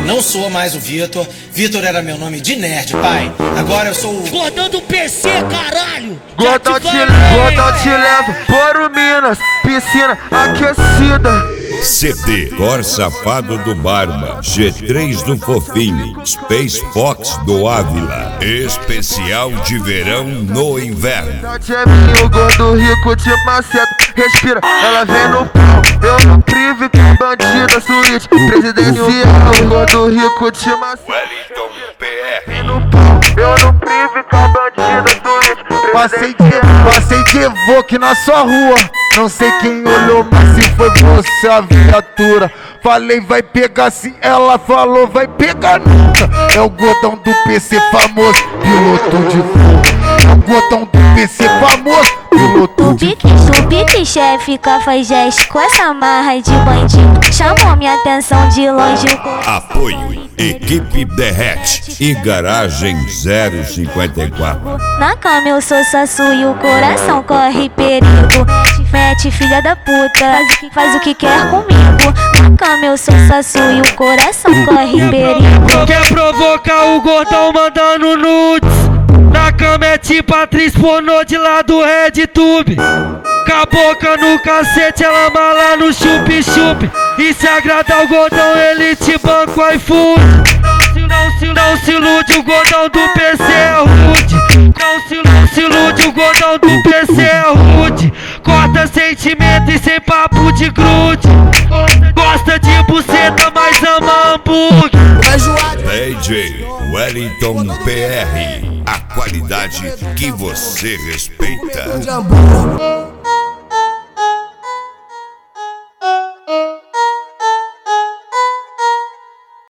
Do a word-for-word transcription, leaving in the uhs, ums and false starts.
Não sou mais o Vitor. Vitor era meu nome de nerd, pai. Agora eu sou o Gordão do P C, caralho. Gordão te, Gordão te leva para o Minas, piscina aquecida. C D Cor Safado do Barba, G três do Fofinho, Space Fox do Ávila. Especial de verão no inverno. O gordo rico de maceta, respira, ela vem no pau. Eu no prive com bandida, suíte presidencial. O gordo rico de maceta, Wellington P R. no pau. Eu no prive com bandida, suíte Passei de, passei de evoque na sua rua. Não sei quem olhou, mas se foi você a viatura. Falei vai pegar sim, ela falou vai pegar nunca. É o gordão do P C famoso, piloto de fogo. É o gordão do P C famoso, piloto de fogo. O pique chefe faz gesto com essa marra de bandido. Chamou minha atenção de longe. Apoio Equipe Derrete e Garagem zero cinquenta e quatro. Na cama eu sou sassu e o coração corre perigo. Mete filha da puta, faz o que, faz o que quer comigo. Na cama eu sou sassu e o coração corre perigo. Quer provocar o gordão mandando nudes? Na cama é tipo atriz pornô de lá do RedTube. Com a boca no cacete, ela mala no chup-chup. E se agradar o gordão, ele te banca o iFood. Não se, não se ilude, o gordão do P C é rude. Não se, não se ilude, o gordão do P C é rude. Corta sentimento e sem papo de grude. Gosta de buceta, mas ama hambúrguer. D J Wellington P R. A qualidade que você respeita.